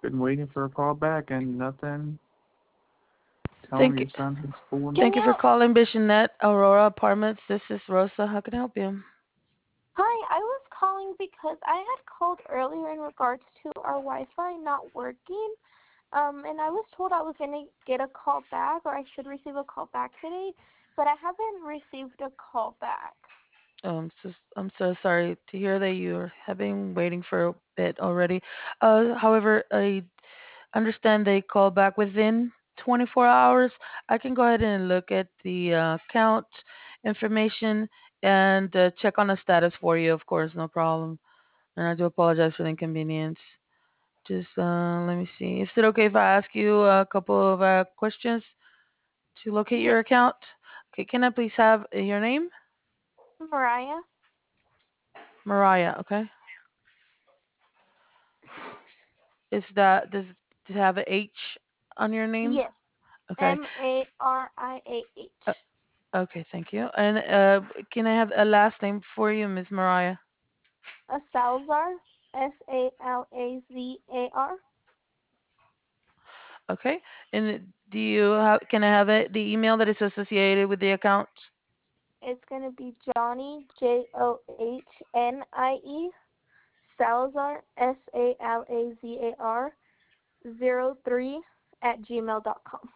been waiting for a call back and nothing. Tell him Thank you. your son is full. Can Thank you for you? calling Bichonette Aurora Apartments. This is Rosa. How can I help you? Hi, I was calling because I had called earlier in regards to our Wi-Fi not working. And I was told I was gonna get a call back, or I should receive a call back today, but I haven't received a call back. I'm so sorry to hear that you have been waiting for a bit already. However, I understand they call back within 24 hours. I can go ahead and look at the account information and check on the status for you, of course, no problem. And I do apologize for the inconvenience. Just let me see. Is it okay if I ask you a couple of questions to locate Yes, your account? Okay, can I please have your name? Mariah. Mariah, okay. Is that does it have a H on your name? Yes, Okay. Mariah. Uh, okay, thank you. And can I have a last name for you, Miss Mariah? A Salazar, Salazar. Okay. And do you have can I have it the email that is associated with the account? It's gonna be Johnny Johnie Salazar Salazar 03 at gmail.com.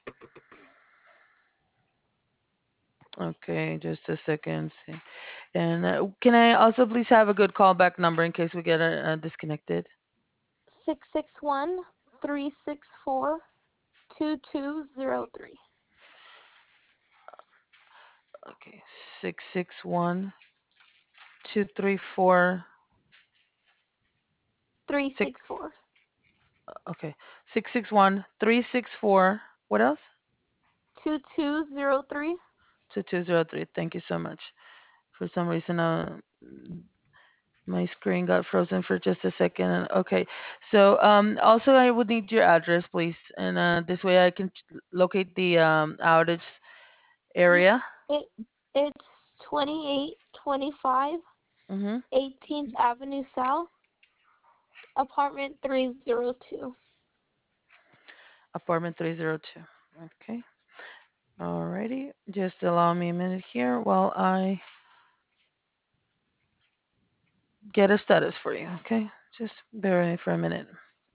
Okay, just a second. See. And can I also please have a good callback number in case we get disconnected? 661-364-2203. Okay, 661-234. Six. 364. Okay, 661-364. What else? 2203. 2203. Thank you so much. For some reason, my screen got frozen for just a second. Okay, so also I would need your address, please, and this way I can locate the outage area. It it's 2825 Mm-hmm. 18th Avenue South, apartment 302. Apartment 302. Okay. Alrighty. Just allow me a minute here while I get a status for you. Okay. Just bear with me for a minute.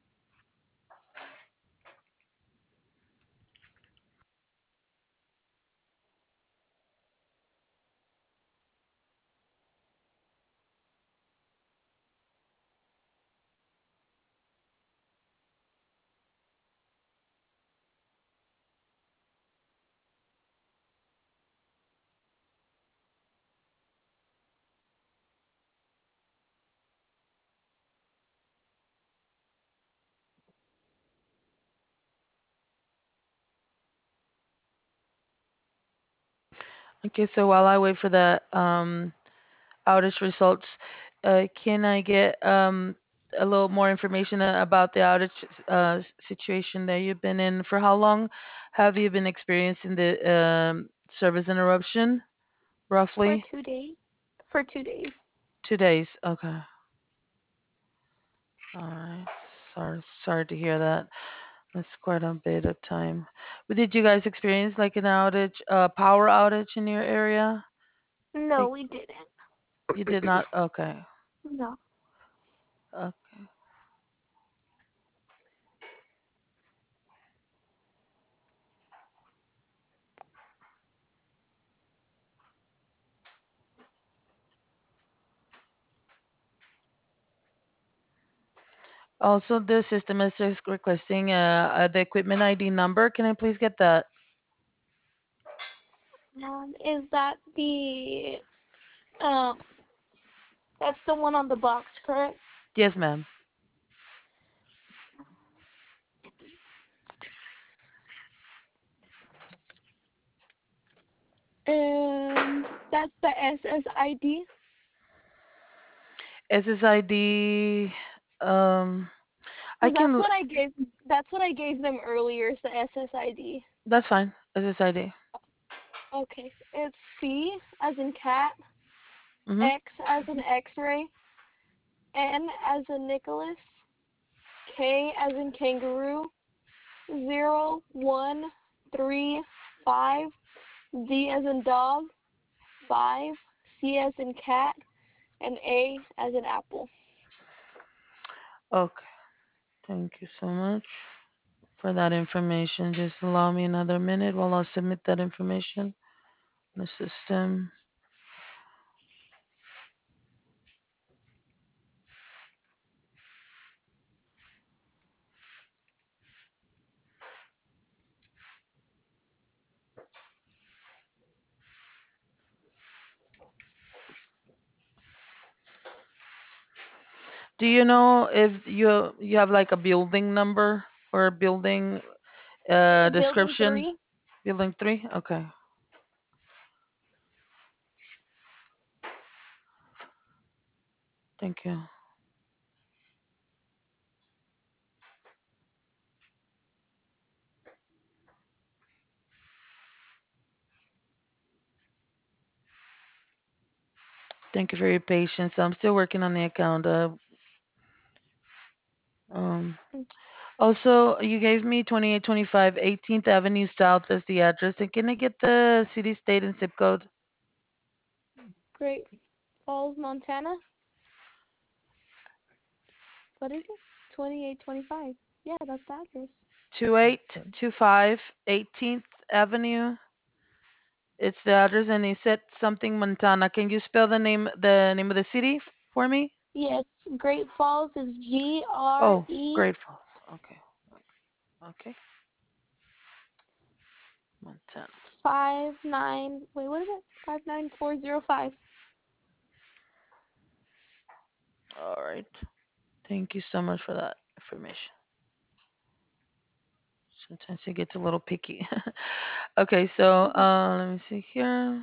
Okay. So while I wait for the outage results, can I get a little more information about the outage situation that you've been in? For how long have you been experiencing the service interruption? For Roughly 2 days. For 2 days. 2 days. Okay. All right. Sorry to hear that. That's quite a bit of time. But did you guys experience like an outage, power outage in your area? No, Like we didn't. you did not. Okay. No. Okay. Also, the system is just requesting the equipment ID number. Can I please get that? Is that the um that's the one on the box, correct? Yes, ma'am. That's the SSID. SSID. Um, I Cause can. that's what I gave them earlier, is the SSID. That's fine. SSID. Okay. It's C as in cat, Mhm. X as in X-ray, N as in Nicholas, K as in kangaroo, 0135, D as in dog, 5, C as in cat, and A as in apple. Okay. Thank you so much for that information. Just allow me another minute while I submit that information in the system. Do you know if you have like a building number or a building Building description? 3. Building 3? Okay. Thank you. Thank you for your patience. I'm still working on the account. Um, Also, you gave me 2825 18th Avenue South as the address. And can I get the city, state, and zip code? Great Falls, Montana. What is it? 2825. Yeah, that's the address. 2825 18th Avenue. It's the address, and he said something Montana. Can you spell the name of the city for me? Yes, Great Falls is G R Oh, E Great Falls. Okay. Okay. Montana. 59. Wait, what is it? 59405. All right. Thank you so much for that information. Sometimes it gets a little picky. Okay, so let me see here.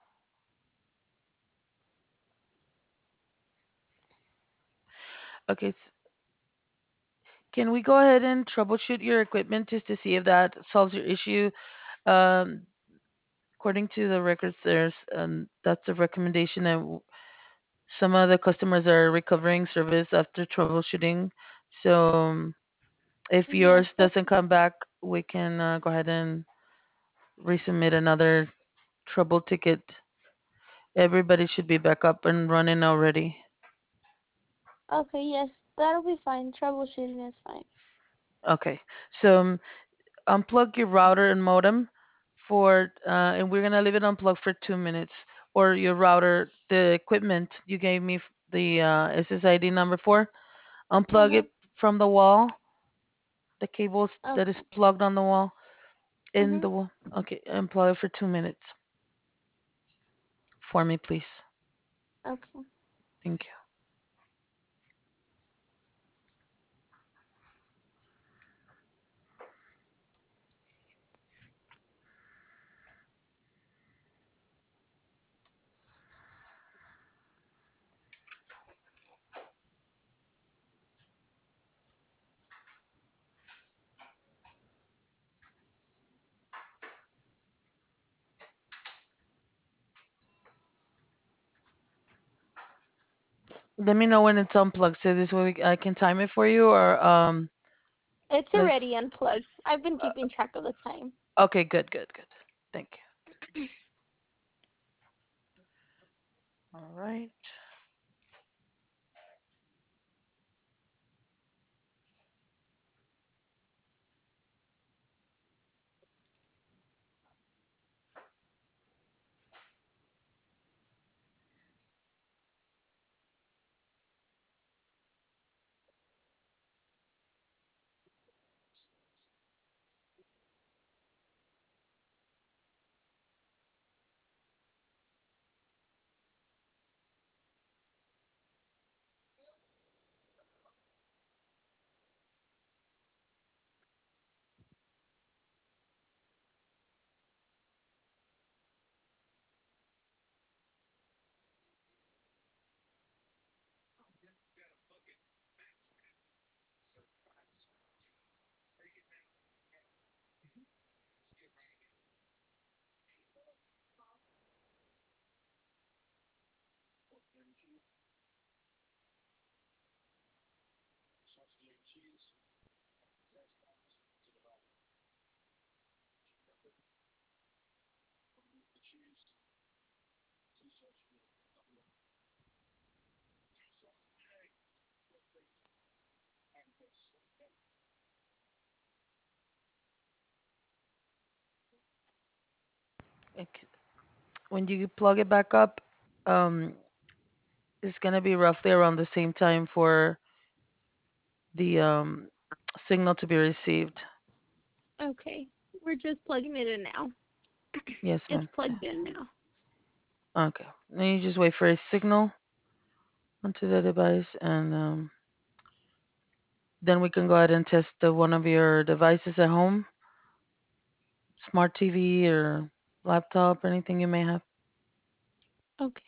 Okay, can we go ahead and troubleshoot your equipment just to see if that solves your issue? Um, According to the records, that's a recommendation that some of the customers are recovering service after troubleshooting. So if Yes, yours that's doesn't come back, we can go ahead and resubmit another trouble ticket. Everybody should be back up and running already. okay. Yes, that'll be fine. Troubleshooting is fine. Okay, so unplug your router and modem and we're gonna leave it unplugged for 2 minutes. Or your router, the equipment you gave me, the SSID number for, unplug Mhm. it from the wall, the cables that is Okay. plugged on the wall, in Mhm. the wall. Okay, unplug it for 2 minutes for me, please. Okay. Thank you. Let me know when it's unplugged so this way I can time it for you, or It's let's. already unplugged. I've been keeping track of the time. Okay, good, good, good. Thank you. All right. when you plug it back up, um, it's gonna be roughly around the same time for the signal to be received. Okay. We're just plugging it in now. Yes, It's ma'am. plugged in now. Okay. Then you just wait for a signal onto the device, and then we can go ahead and test one of your devices at home, smart TV or laptop or anything you may have. Okay.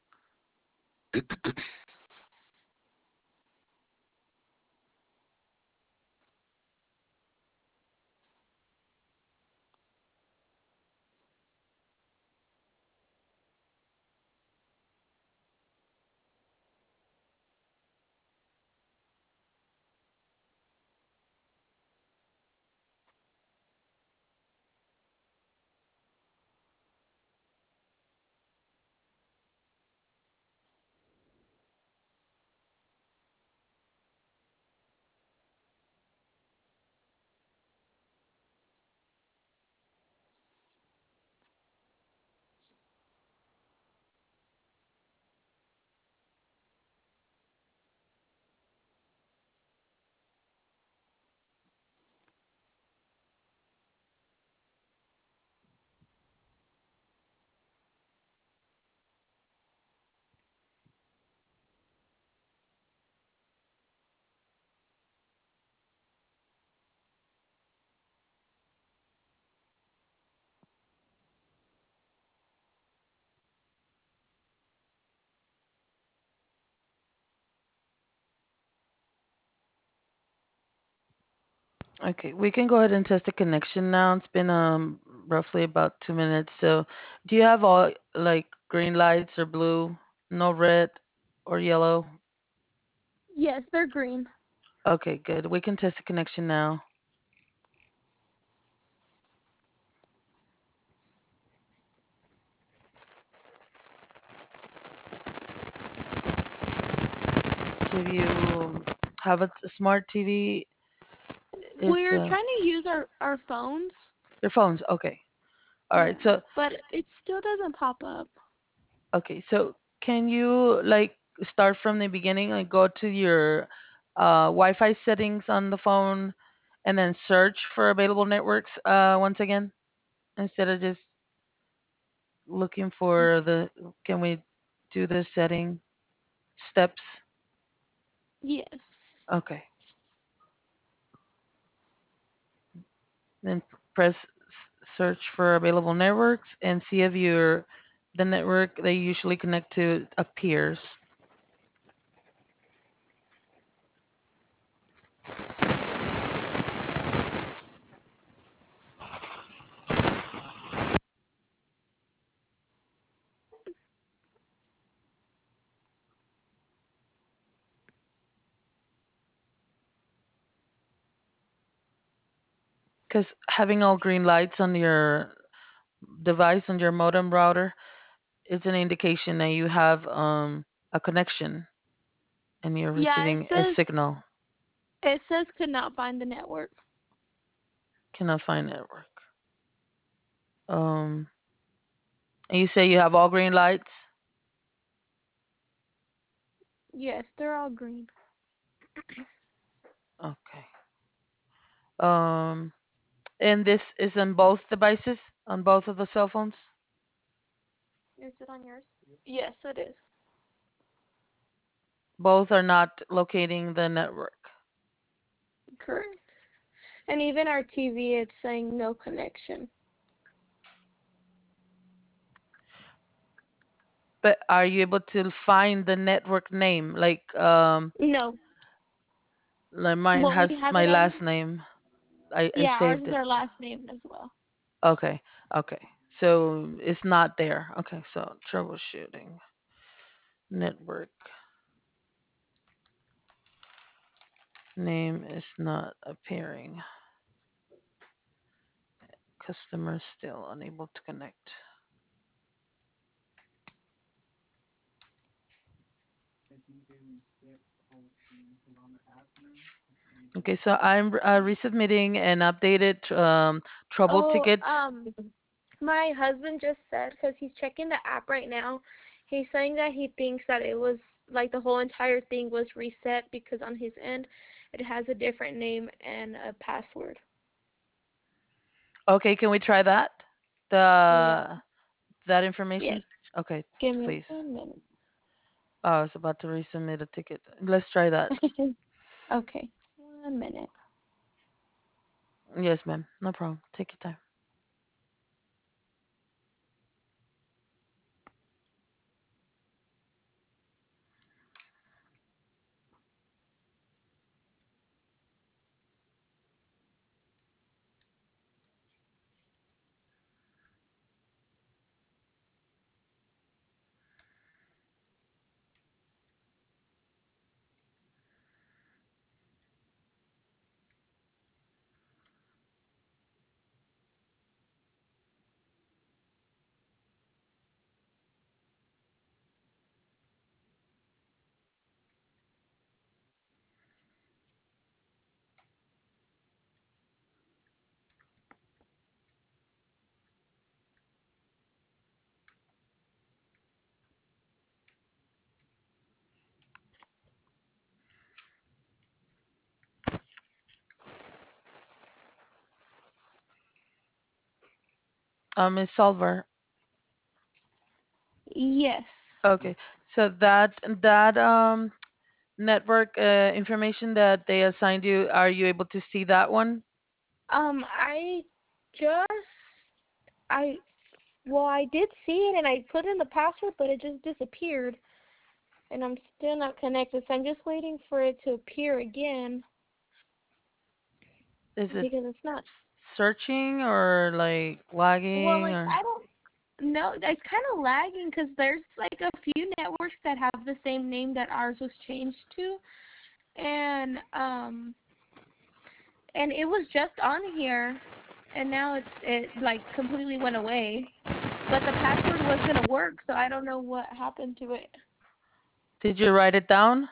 Okay, we can go ahead and test the connection now. It's been roughly about 2 minutes. So, do you have all like green lights or blue, no red or yellow? Yes, they're green. Okay, good. We can test the connection now. So, if you have a smart TV, it's We're trying to use our phones, your phones. Okay. All right. yeah, So, but it still doesn't pop up. okay. So, can you like start from the beginning, like go to your Wi-Fi settings on the phone, and then search for available networks once again, instead of just looking for the. Can we do the setting steps? Yes. Okay. Then press search for available networks and see if your the network they usually connect to appears. Because having all green lights on your device on your modem router is an indication that you have a connection and you're Yeah, receiving a signal. it says could not find the network. Cannot find network. Um, and you say you have all green lights. Yes, they're all green. Okay. Um, and this is on both devices, on both of the cell phones. Is it on yours? Yes, it is. Both are not locating the network. Correct. And even our TV, it's saying no connection. But are you able to find the network name? No. Like mine Well, we has have my it on. last name. I Yeah, ours saved is it. our last name as well. Okay, okay. So it's not there. Okay, so troubleshooting network name is not appearing. Customer still unable to connect. Okay, so I'm resubmitting an updated trouble Oh, ticket. my husband just said, because he's checking the app right now, he's saying that he thinks that it was like the whole entire thing was reset because on his end it has a different name and a password. Okay, can we try that? Yeah. The that Yes. information? Okay, Give me please. 1 minute. Oh, I was about to resubmit a ticket. Let's try that. Okay. 1 minute. Yes, ma'am. No problem. Take your time. Miss Solver. Yes. Okay. So that network information that they assigned you, are you able to see that one? I just I well, I did see it and I put in the password, but it just disappeared, and I'm still not connected. So I'm just waiting for it to appear again Is it because it's not. searching or like Well, lagging like or I don't know. It's kind of lagging because there's like a few networks that have the same name that ours was changed to, and and it was just on here, and now it like completely went away. But the password was gonna work, so I don't know what happened to it. did you write it down?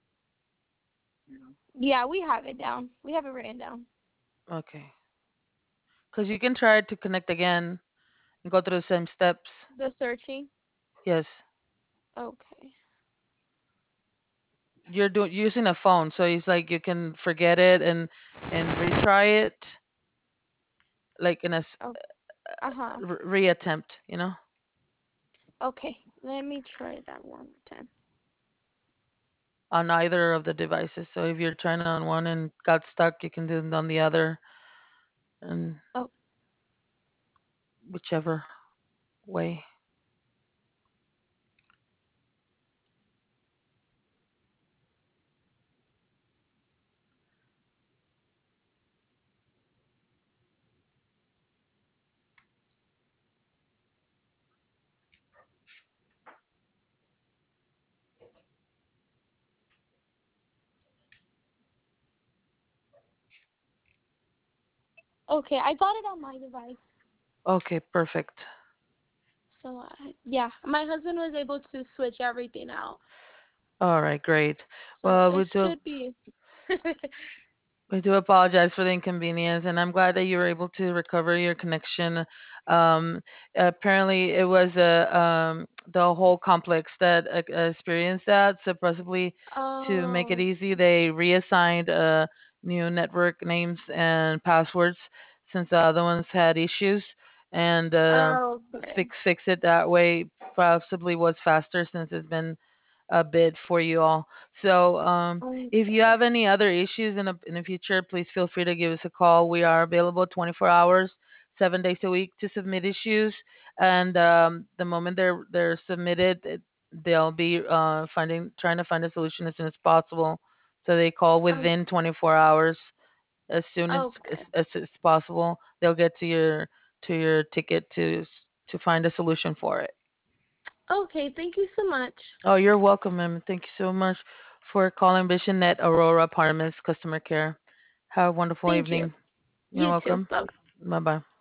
Yeah, we have it down. We have it written down. Okay. Because you can try to connect again and go through the same steps. The searching. Yes. Okay. You're doing using a phone, so it's like you can forget it and retry it like in a Oh. Uh-huh. reattempt, you know, Okay. Let me try that one more time. on either of the devices. So if you're trying on one and got stuck, you can do it on the other, and Oh. whichever way. Okay, I got it on my device. Okay, perfect. So, yeah, my husband was able to switch everything out. All right, great. So, Well, it should be. we do apologize for the inconvenience, and I'm glad that you were able to recover your connection. Um, Apparently, it was the whole complex that experienced that. So, possibly to make it Oh. easy, they reassigned new network names and passwords since the other ones had issues, and Okay. fix it that way. Possibly was faster since it's been a bit for you all. So, if you Okay. have any other issues in the future, please feel free to give us a call. We are available 24 hours, 7 days a week to submit issues, and the moment they're submitted, they'll be trying to find a solution as soon as possible. So they call Oh, within 24 hours, as soon okay. as possible. They'll get to your ticket to find a solution for it. Okay, thank you so much. Oh, you're welcome, ma'am. Thank you so much for calling VisionNet Aurora Apartments customer care. Have a wonderful Thank you. evening. You're You too. welcome. Bye. Bye bye.